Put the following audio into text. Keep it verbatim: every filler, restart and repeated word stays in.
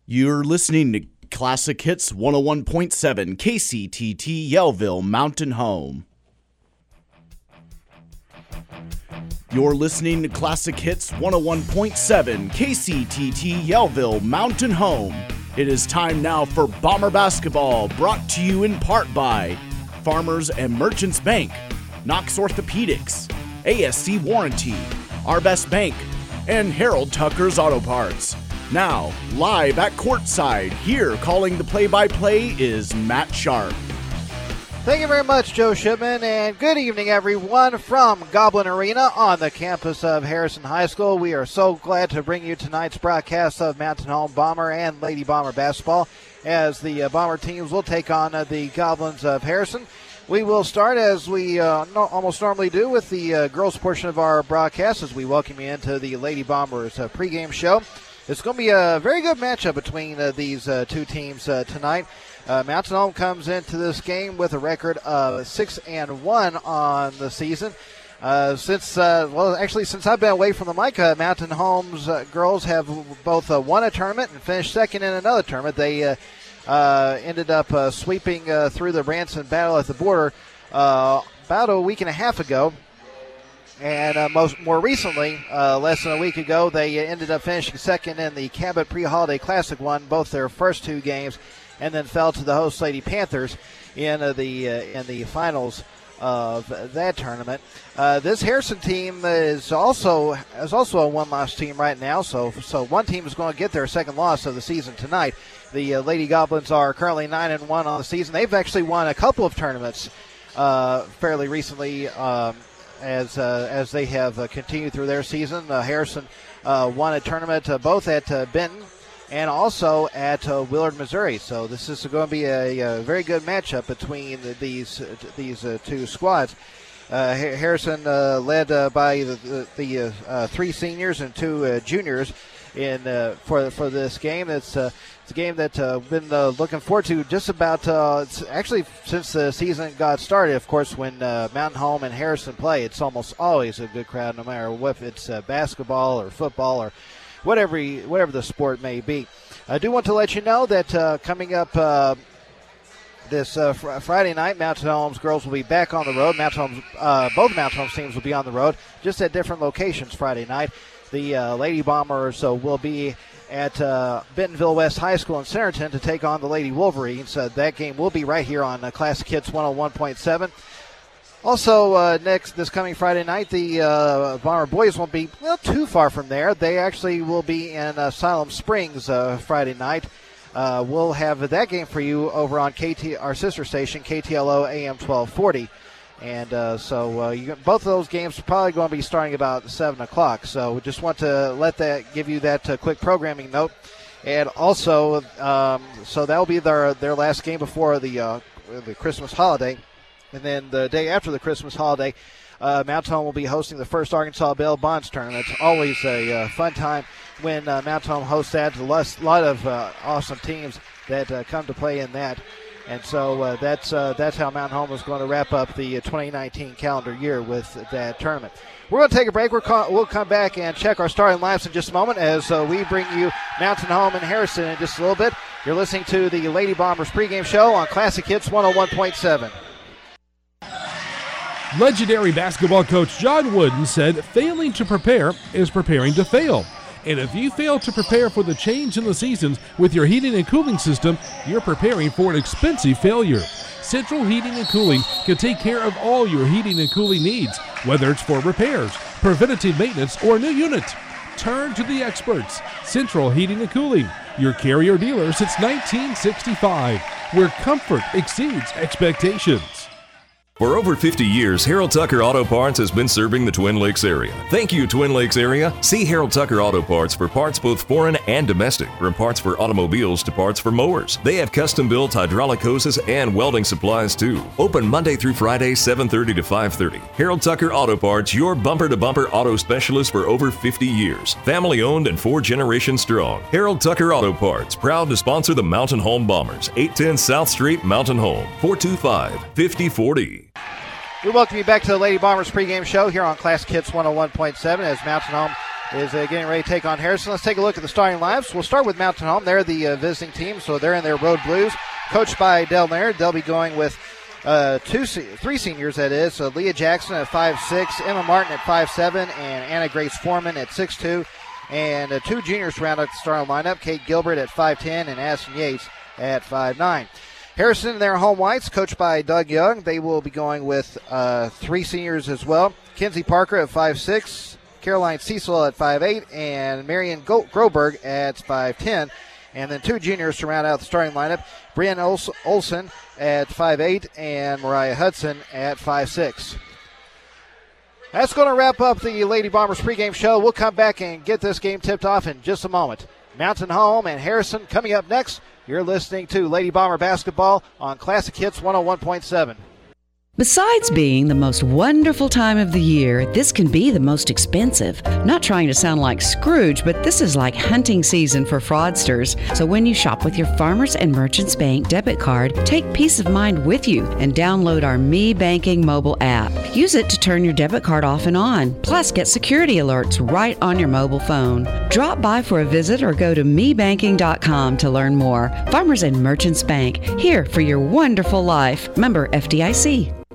You're listening to Classic Hits one oh one point seven K C T T Yellville Mountain Home. You're listening to Classic Hits one oh one point seven K C T T Yellville Mountain Home. It is time now for Bomber Basketball, brought to you in part by Farmers and Merchants Bank, Knox Orthopedics, A S C Warranty, Our Best Bank, and Harold Tucker's Auto Parts. Now, live at courtside, here calling the play-by-play is Matt Sharp. Thank you very much, Joe Shipman, and good evening, everyone, from Goblin Arena on the campus of Harrison High School. We are so glad to bring you tonight's broadcast of Mountain Home Bomber and Lady Bomber basketball, as the uh, Bomber teams will take on uh, the Goblins of Harrison. We will start, as we uh, no, almost normally do, with the uh, girls portion of our broadcast as we welcome you into the Lady Bombers uh, pregame show. It's going to be a very good matchup between uh, these uh, two teams uh, tonight. Uh, Mountain Home comes into this game with a record of six and one on the season. Uh, since uh, well, actually, since I've been away from the mic, uh, Mountain Home's uh, girls have both uh, won a tournament and finished second in another tournament. They uh, uh, ended up uh, sweeping uh, through the Branson Battle at the Border uh, about a week and a half ago. And uh, most more recently, uh, less than a week ago, they ended up finishing second in the Cabot Pre-Holiday Classic, won both their first two games, and then fell to the host Lady Panthers in uh, the uh, in the finals of that tournament. Uh, this Harrison team is also is also a one-loss team right now, so so one team is going to get their second loss of the season tonight. The uh, Lady Goblins are currently nine and one on the season. They've actually won a couple of tournaments uh, fairly recently. Um, as uh, as they have uh, continued through their season. Uh, Harrison uh, won a tournament uh, both at uh, Benton and also at uh, Willard, Missouri. So this is going to be a, a very good matchup between the, these uh, these uh, two squads. Uh, Harrison uh, led uh, by the, the, the uh, three seniors and two uh, juniors in uh, for for this game. It's uh, it's a game that uh, we've been uh, looking forward to just about uh, it's actually since the season got started. Of course, when uh, Mountain Home and Harrison play, it's almost always a good crowd, no matter if it's uh, basketball or football or whatever whatever the sport may be. I do want to let you know that uh, coming up uh, this uh, fr- Friday night, Mountain Home's girls will be back on the road. Mountain Home's, uh, both Mountain Home's teams will be on the road, just at different locations Friday night. The uh, Lady Bombers uh, will be at uh, Bentonville West High School in Centerton to take on the Lady Wolverines. Uh, that game will be right here on uh, Classic Hits one oh one point seven. Also, uh, next this coming Friday night, the uh, Bomber boys won't be well too far from there. They actually will be in uh, Siloam Springs uh, Friday night. Uh, we'll have that game for you over on K T, our sister station, K T L O A M twelve forty. And uh, so uh, you, both of those games are probably going to be starting about seven o'clock. So we just want to let that give you that uh, quick programming note. And also, um, so that will be their their last game before the uh, the Christmas holiday. And then the day after the Christmas holiday, uh, Mountain Home will be hosting the first Arkansas Bail Bonds tournament. It's always a uh, fun time when uh, Mountain Home hosts that. A lot of uh, awesome teams that uh, come to play in that. And so uh, that's uh, that's how Mountain Home is going to wrap up the uh, twenty nineteen calendar year with that tournament. We're going to take a break. We're call- we'll come back and check our starting lineups in just a moment as uh, we bring you Mountain Home and Harrison in just a little bit. You're listening to the Lady Bombers pregame show on Classic Hits one oh one point seven. Legendary basketball coach John Wooden said failing to prepare is preparing to fail. And if you fail to prepare for the change in the seasons with your heating and cooling system, you're preparing for an expensive failure. Central Heating and Cooling can take care of all your heating and cooling needs, whether it's for repairs, preventative maintenance, or a new unit. Turn to the experts. Central Heating and Cooling, your carrier dealer since nineteen sixty-five, where comfort exceeds expectations. For over fifty years, Harold Tucker Auto Parts has been serving the Twin Lakes area. Thank you, Twin Lakes area. See Harold Tucker Auto Parts for parts both foreign and domestic, from parts for automobiles to parts for mowers. They have custom-built hydraulic hoses and welding supplies, too. Open Monday through Friday, seven thirty to five thirty. Harold Tucker Auto Parts, your bumper-to-bumper auto specialist for over fifty years. Family-owned and four generations strong. Harold Tucker Auto Parts, proud to sponsor the Mountain Home Bombers. eight ten South Street, Mountain Home, four two five, five oh four oh. We welcome you back to the Lady Bombers pregame show here on Classic Hits one oh one point seven as Mountain Home is uh, getting ready to take on Harrison. Let's take a look at the starting lineups. We'll start with Mountain Home. They're the uh, visiting team, so they're in their road blues. Coached by Del Naird, they'll be going with uh, two, three seniors, that is. So Leah Jackson at five six, Emma Martin at five seven, and Anna Grace Foreman at six two. And uh, two juniors round out the starting lineup, Kate Gilbert at five ten and Addison Yates at five nine. Harrison, their home whites, coached by Doug Young. They will be going with uh, three seniors as well. Kinsey Parker at five six. Caroline Cecil at five eight, and Marion Go- Groberg at five ten. And then two juniors to round out the starting lineup, Brianna Ols- Olson at five eight and Mariah Hudson at five six. That's going to wrap up the Lady Bombers pregame show. We'll come back and get this game tipped off in just a moment. Mountain Home and Harrison coming up next. You're listening to Lady Bomber basketball on Classic Hits one oh one point seven. Besides being the most wonderful time of the year, this can be the most expensive. Not trying to sound like Scrooge, but this is like hunting season for fraudsters. So when you shop with your Farmers and Merchants Bank debit card, take peace of mind with you and download our Me Banking mobile app. Use it to turn your debit card off and on. Plus, get security alerts right on your mobile phone. Drop by for a visit or go to me banking dot com to learn more. Farmers and Merchants Bank, here for your wonderful life. Member F D I C.